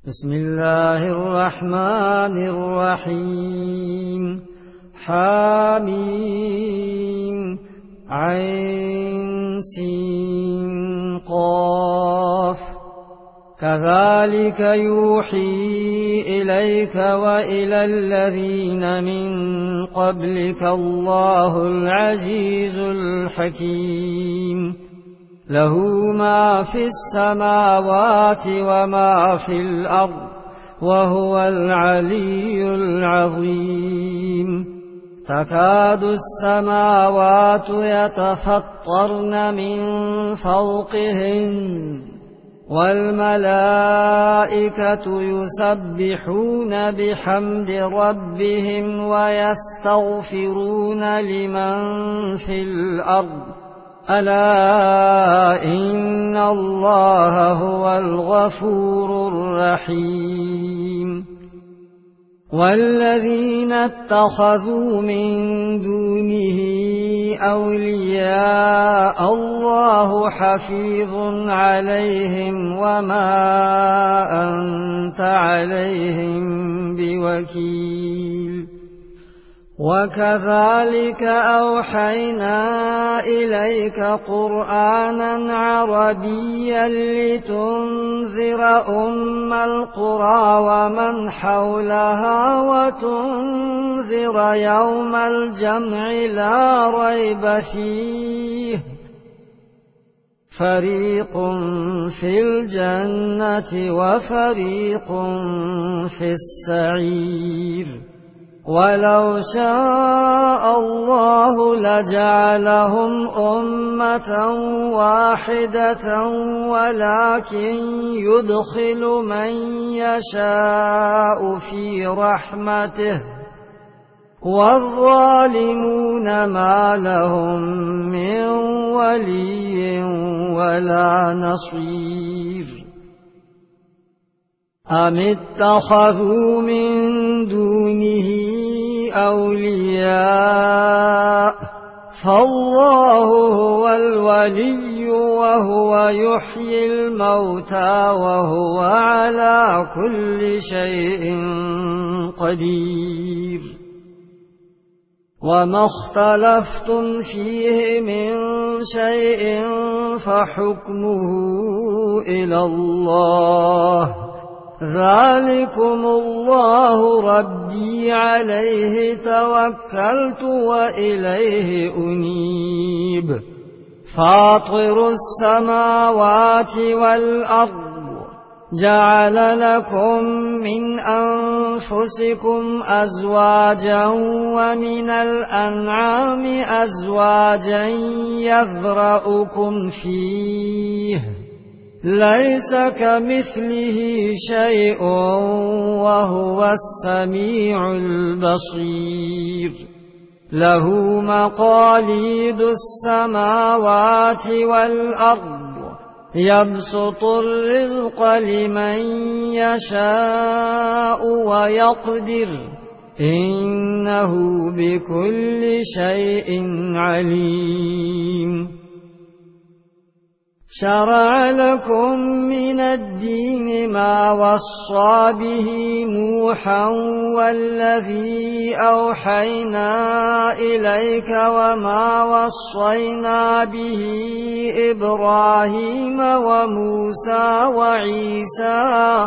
بسم الله الرحمن الرحيم حميم عين سين قاف كذلك يوحي إليك وإلى الذين من قبلك الله العزيز الحكيم له ما في السماوات وما في الأرض وهو العلي العظيم تكاد السماوات يتفطرن من فوقهن والملائكة يسبحون بحمد ربهم ويستغفرون لمن في الأرض ألا إن الله هو الغفور الرحيم والذين اتخذوا من دونه أولياء الله حفيظ عليهم وما أنت عليهم بوكيل وكذلك أوحينا إليك قرآنا عربيا لتنذر أم القرى ومن حولها وتنذر يوم الجمع لا ريب فيه فريق في الجنة وفريق في السعير ولو شاء الله لجعلهم أمة واحدة ولكن يدخل من يشاء في رحمته والظالمون ما لهم من ولي ولا نصير أم اتخذوا من دونه أولياء فالله هو الولي وهو يحيي الموتى وهو على كل شيء قدير وما اختلفتم فيه من شيء فحكمه إلى الله ذلكم الله ربي عليه توكلت وإليه أنيب فاطر السماوات والأرض جعل لكم من أنفسكم أزواجا ومن الأنعام أزواجا يذرأكم فيه ليس كمثله شيء وهو السميع البصير له مقاليد السماوات والأرض يبسط الرزق لمن يشاء ويقدر إنه بكل شيء عليم شرع لكم من الدين ما وصى به نوحا والذي أوحينا إليك وما وصينا به إبراهيم وموسى وعيسى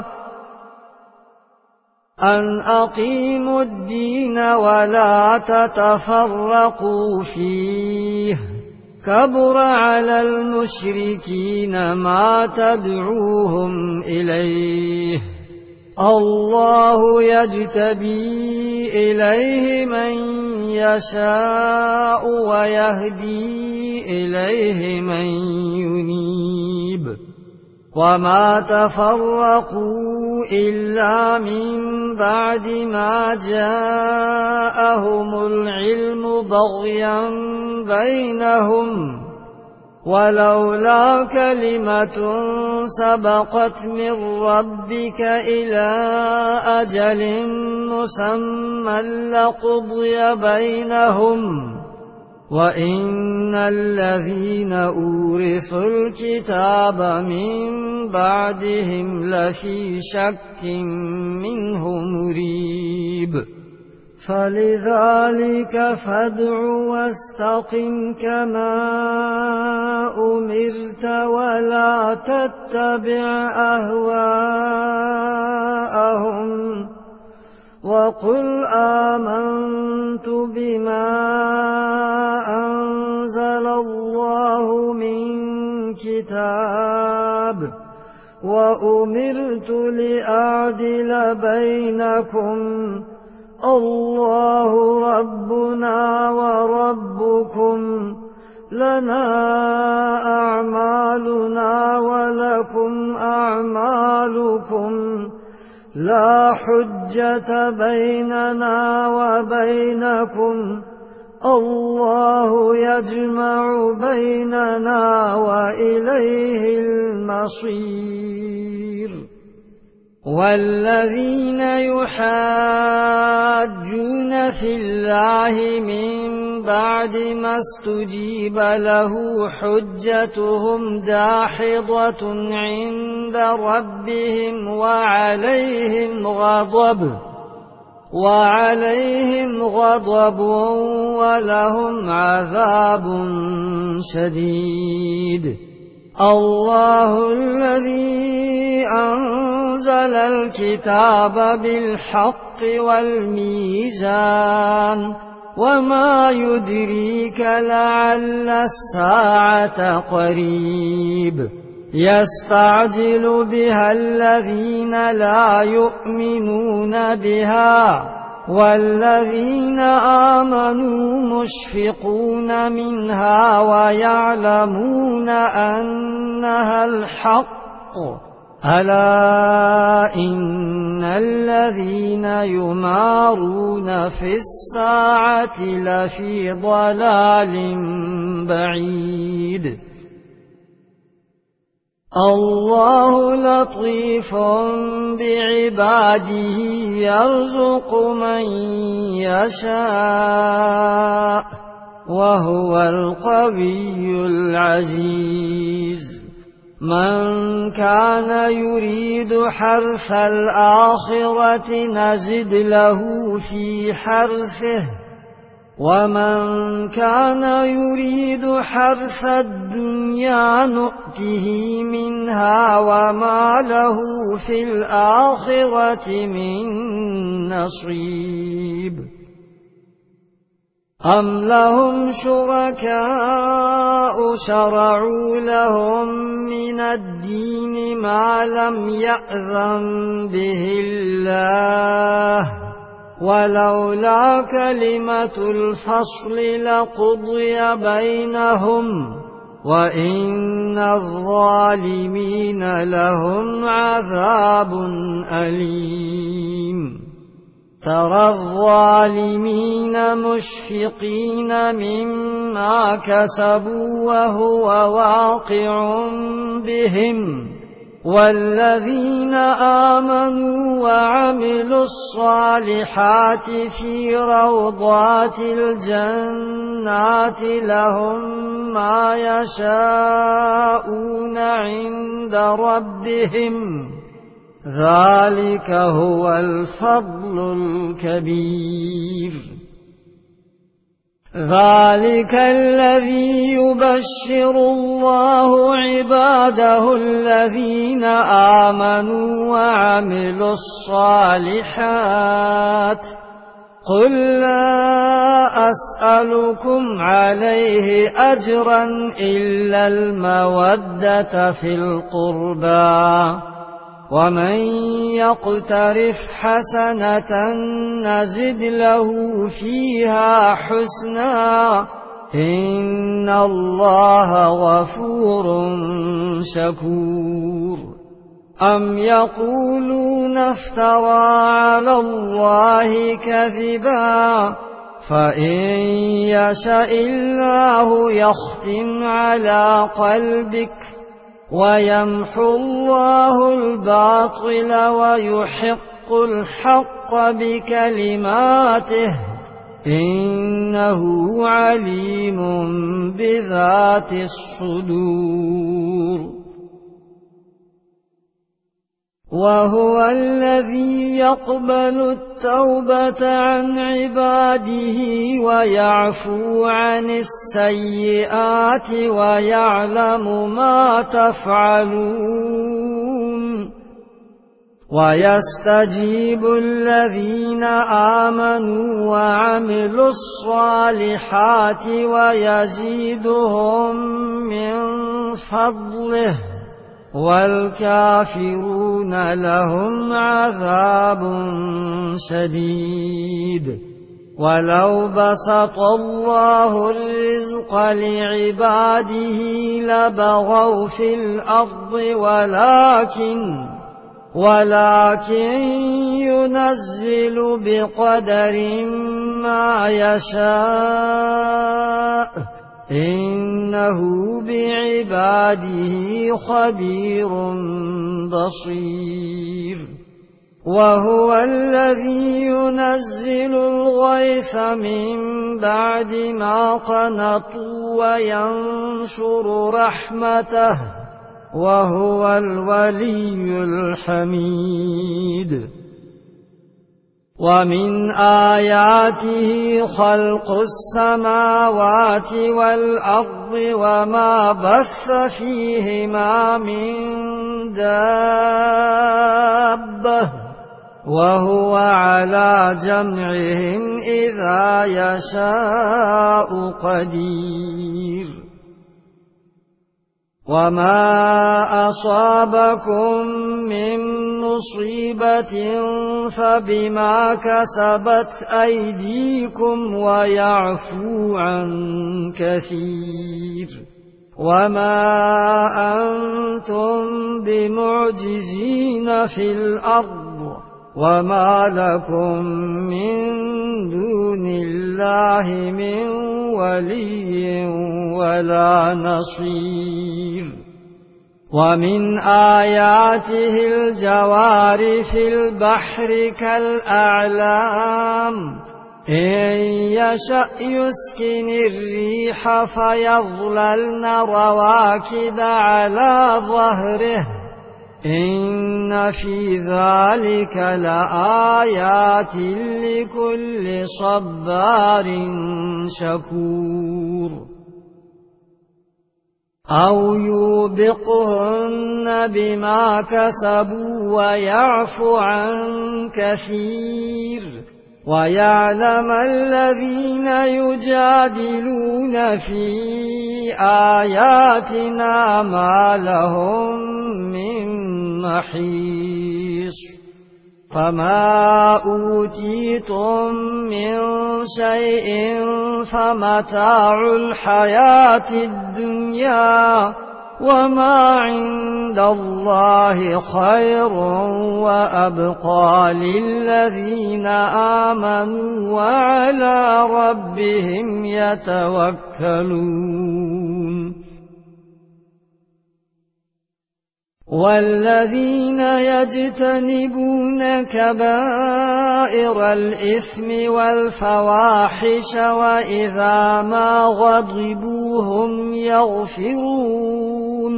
أن أقيموا الدين ولا تتفرقوا فيه كبر على المشركين ما تدعوهم إليه الله يجتبي إليه من يشاء ويهدي إليه من ينيب وما تفرقوا إلا من بعد ما جاءهم العلم بغيا بينهم ولولا كلمة سبقت من ربك إلى أجل مسمى لقضي بينهم وَإِنَّ الَّذِينَ أُورِثُوا الْكِتَابَ مِن بَعْدِهِمْ لَفِي شَكٍّ مِّنْهُ مُرِيبٍ فَلِذَلِكَ فَادْعُ وَاسْتَقِمْ كَمَا أُمِرْتَ وَلَا تَتَّبِعْ أَهْوَاءَهُمْ وَقُلْ آمَنْتُ بِمَا أَنزَلَ اللَّهُ مِنْ كِتَابٍ وَأُمِرْتُ لِأَعْدِلَ بَيْنَكُمْ اللَّهُ رَبُّنَا وَرَبُّكُمْ لَنَا أَعْمَالُنَا وَلَكُمْ أَعْمَالُكُمْ لَا حُجَّةَ بَيْنَنَا وَبَيْنَكُمْ اللَّهُ يَجْمَعُ بَيْنَنَا وَإِلَيْهِ الْمَصِيرُ وَالَّذِينَ يُحَاجُّونَ فِي اللَّهِ مِن بَعْدِ مَا اسْتُجِيبَ لَهُ حُجَّتُهُمْ دَاحِضَةٌ عِندَ رَبِّهِمْ وَعَلَيْهِمْ غَضَبٌ وَلَهُمْ عَذَابٌ شَدِيدٌ اللَّهُ الَّذِي أَنزَلَ الْكِتَابَ بِالْحَقِّ وَالْمِيزَانَ وَمَا يُدْرِيكَ لَعَلَّ السَّاعَةَ قَرِيبٌ يَسْتَعْجِلُ بِهَا الَّذِينَ لَا يُؤْمِنُونَ بِهَا وَالَّذِينَ آمَنُوا مُشْفِقُونَ مِنْهَا وَيَعْلَمُونَ أَنَّهَا الْحَقُّ أَلَا إِنَّ الَّذِينَ يُمَارُونَ فِي السَّاعَةِ لَفِي ضَلَالٍ بَعِيدٍ اللَّهُ لَطِيفٌ بِعِبَادِهِ يَرْزُقُ مَن يَشَاءُ وَهُوَ الْقَوِيُّ الْعَزِيزُ مَن كَانَ يُرِيدُ حَرْثَ الْآخِرَةِ نَزِدْ لَهُ فِي حَرْثِهِ وَمَن كَانَ يُرِيدُ حَرْثَ الدُّنْيَا نُؤْتِهِ مِنْهَا وَمَا لَهُ فِي الْآخِرَةِ مِنْ نَصِيبٍ أَمْ لَهُمْ شُرَكَاءُ شَرَعُوا لَهُم مِّنَ الدِّينِ مَا لَمْ يَأْذَن بِهِ اللَّهُ وَلَوْلَا كَلِمَةُ الْفَصْلِ لَقُضِيَ بَيْنَهُمْ وَإِنَّ الظَّالِمِينَ لَهُمْ عَذَابٌ أَلِيمٌ تَرَى الظَّالِمِينَ مُشْفِقِينَ مِمَّا كَسَبُوا وَهُوَ واقع بِهِمْ وَالَّذِينَ آمَنُوا وَعَمِلُوا الصَّالِحَاتِ فِي رَوْضَاتِ الْجَنَّاتِ لَهُم مَّا يَشَاءُونَ عِندَ رَبِّهِمْ ذَلِكَ هُوَ الْفَضْلُ الْكَبِيرُ ذَلِكَ الَّذِي يُبَشِّرُ اللَّهُ عِبَادَهُ الَّذِينَ آمَنُوا وَعَمِلُوا الصَّالِحَاتِ قُل لَّا أَسْأَلُكُمْ عَلَيْهِ أَجْرًا إِلَّا الْمَوَدَّةَ فِي الْقُرْبَى وَمَن يَقْتَرِفْ حَسَنَةً نَّزِدْ لَهُ فِيهَا حُسْنًا إِنَّ اللَّهَ غَفُورٌ شَكُورٌ أَمْ يَقُولُونَ افْتَرَىٰ عَلَى اللَّهِ كَذِبًا فَإِن يَشَإِ اللَّهُ يَخْتِمْ عَلَىٰ قَلْبِكَ وَيَمْحُو اللَّهُ الْبَاطِلَ وَيُحِقُّ الْحَقَّ بِكَلِمَاتِهِ إنه عليم بذات الصدور. وهو الذي يقبل التوبة عن عباده ويعفو عن السيئات ويعلم ما تفعلون. ويستجيب الذين آمنوا وعملوا الصالحات ويزيدهم من فضله، والكافرون لهم عذاب شديد. ولو بسط الله الرزق لعباده لبغوا في الأرض ولكن ينزل بقدر ما يشاء، إنه بعباده خبير بصير. وهو الذي ينزل الغيث من بعد ما قنطوا وينشر رحمته، وهو الولي الحميد. ومن آياته خلق السماوات والأرض وما بث فيهما من دابة، وهو على جمعهم إذا يشاء قدير. وما أصابكم من مصيبة فبما كسبت أيديكم ويعفو عن كثير. وما أنتم بمعجزين في الأرض، وما لكم من دون الله من ولي ولا نصير. ومن آياته الجوار في البحر كالأعلام، إن يشأ يسكن الريح فيظللن رواكد على ظهره، إن في ذلك لآيات لكل صبار شكور. أو يوبقهن بما كسبوا ويعفو عن كثير، ويعلم الذين يجادلون في آياتنا ما لهم من محيص. فما أوتيتم من شيء فمتاع الحياة الدنيا، وما عند الله خير وأبقى للذين آمنوا وعلى ربهم يتوكلون. والذين يجتنبون كبائر الإثم والفواحش وإذا ما غضبوا هم يغفرون.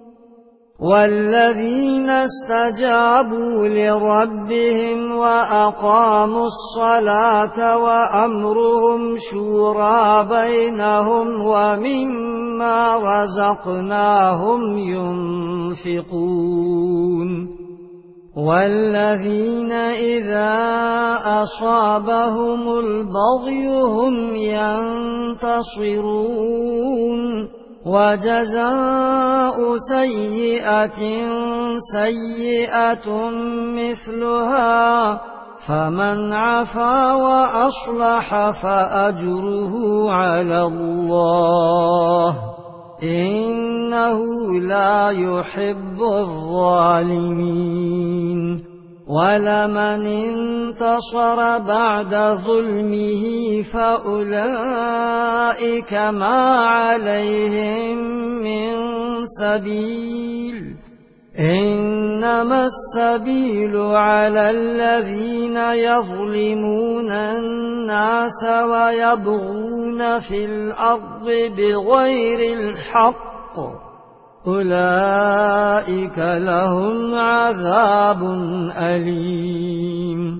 والذين استجابوا لربهم وأقاموا الصلاة وأمرهم شورى بينهم ومما رزقناهم ينفقون. والذين إذا أصابهم البغي هم ينتصرون. وجزاء سيئة سيئة مثلها، فمن عفا وأصلح فأجره على الله، إنه لا يحب الظالمين. ولمن انتصر بعد ظلمه فأولئك ما عليهم من سبيل، إنما السبيل على الذين يظلمون الناس ويبغون في الأرض بغير الحق أولئك لهم عذاب أليم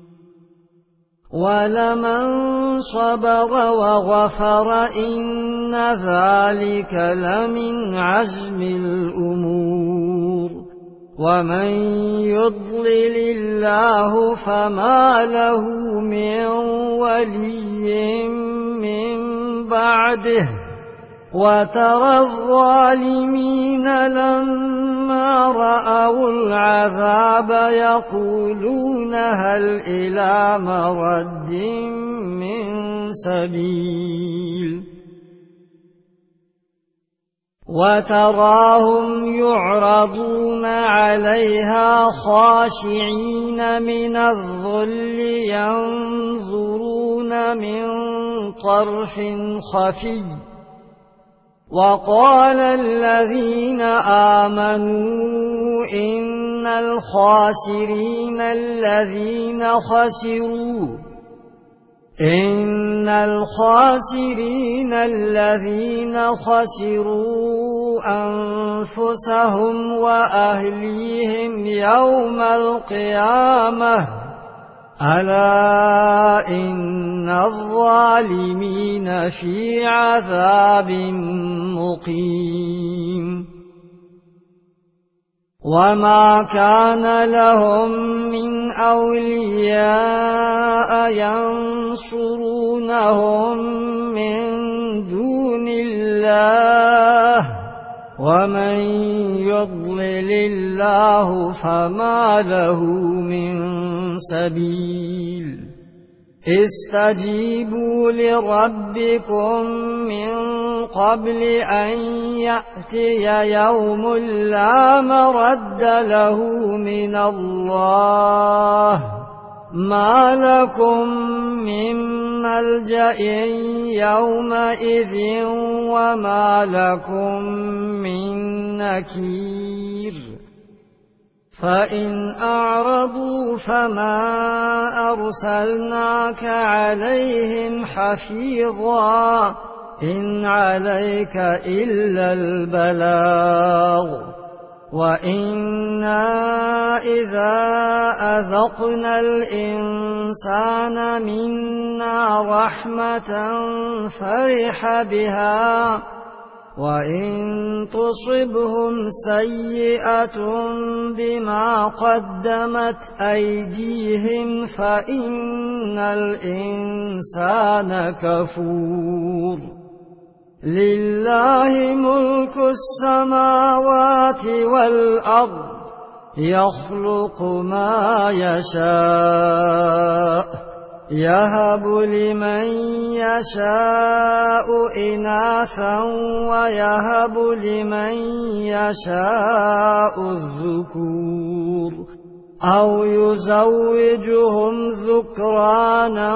ولمن صبر وغفر إن ذلك لمن عزم الأمور ومن يضلل الله فما له من ولي من بعده وترى الظالمين لما رأوا العذاب يقولون هل إلى مرد من سبيل وتراهم يعرضون عليها خاشعين من الذل ينظرون من طرف خفي وقال الذين آمنوا إن الخاسرين الذين خسروا أنفسهم وأهليهم يوم القيامة ألا إن الظالمين في عذاب مقيم وما كان لهم من أولياء ينصرونهم من دون الله ومن يضلل الله فما له من سبيل استجيبوا لربكم من قبل أن يأتي يوم لا مرد له من الله ما لكم من ملجأ يومئذ وما لكم من نكير فإن أعرضوا فما أرسلناك عليهم حفيظا إن عليك إلا البلاغ وإنا إذا أذقنا الإنسان منا رحمة فرح بها وإن تصبهم سيئة بما قدمت أيديهم فإن الإنسان كفور لله ملك السماوات والأرض يخلق ما يشاء يهب لمن يشاء إناثا ويهب لمن يشاء الذكور أو يزوجهم ذكرانا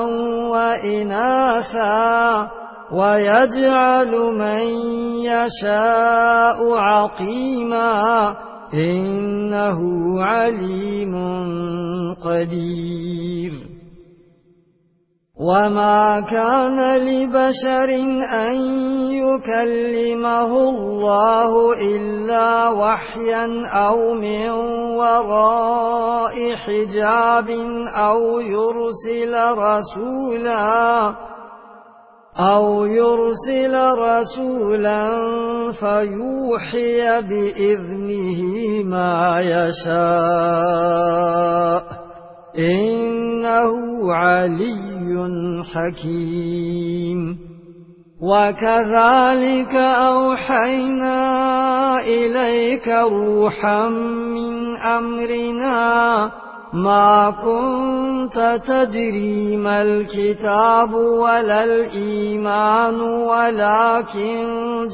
وإناثا ويجعل من يشاء عقيما إنه عليم قدير وما كان لبشر أن يكلمه الله إلا وحيا أو من وراء حجاب أو يرسل رسولا فيوحي بإذنه ما يشاء إنه علي حكيم وكذلك أوحينا إليك روحا من أمرنا ما كنت تدري ما الكتاب ولا الإيمان ولكن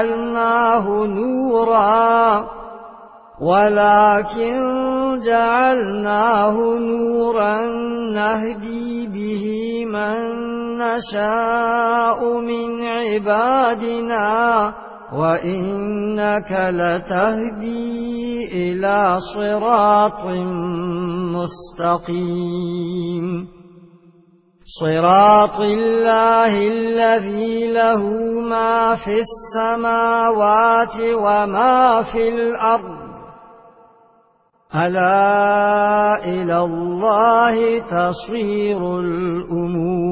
جعلناه نورا نهدي به من نشاء من عبادنا وإنك لتهدي إلى صراط مستقيم صراط الله الذي له ما في السماوات وما في الأرض ألا إلى الله تصير الأمور